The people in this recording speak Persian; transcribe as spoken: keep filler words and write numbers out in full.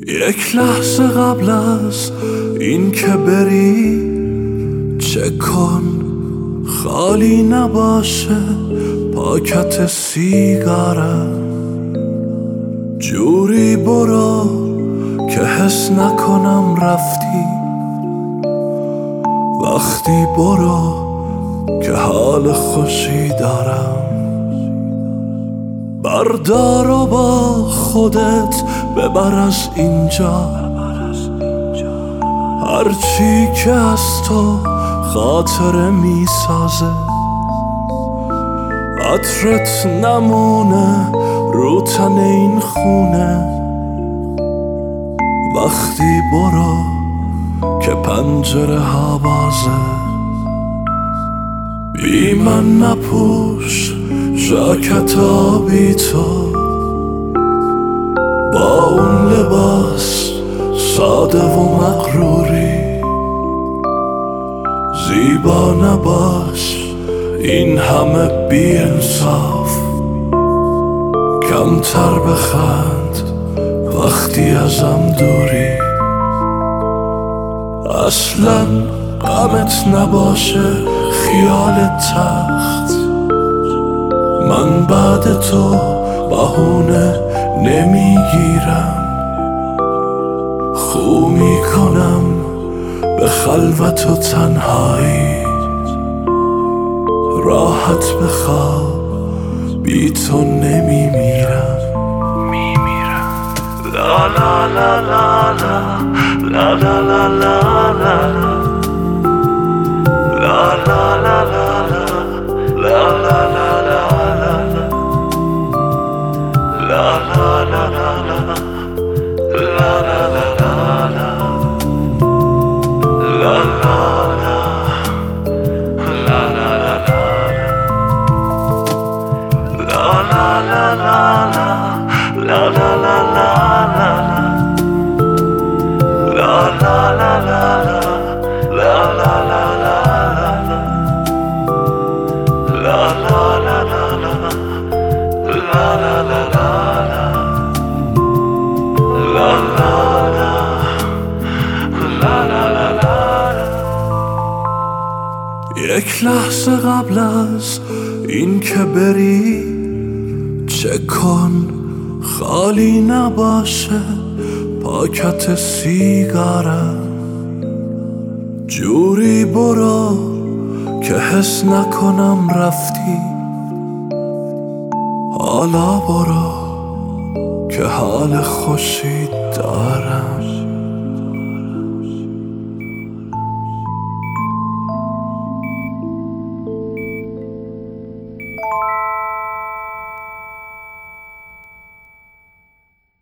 یک لحظه قبل از این که بری چک کن خالی نباشه پاکت سیگارم. جوری برو که حس نکنم رفتی، وقتی برو که حال خوشی دارم. بردار و با خودت ببر از اینجا هرچی که از تو خاطره می سازه. عطرت نمونه رو تن این خونه، وقتی برو که پنجره ها بازه. بی من نپوش ژاکت آبی تو، با اون لباس ساده و مغروری. زیبا نباش این همه بی انصاف، کمتر بخند وقتی ازم دوری. اصلا غمت نباشه خیال تخت، من بعد تو بهونه نمیگیرم. خو میکنم به خلوت و تنهایی، راحت بخواب بی تو نمیمیرم. لا لا لا لا لا لا لا لا لا لا لا لا لا لا لا لا یک لحظه قبل از این که بری چک کن خالی نباشه پاکت سیگارم. جوری برو که حس نکنم رفتی، حالا برو که حال خوشی دارم.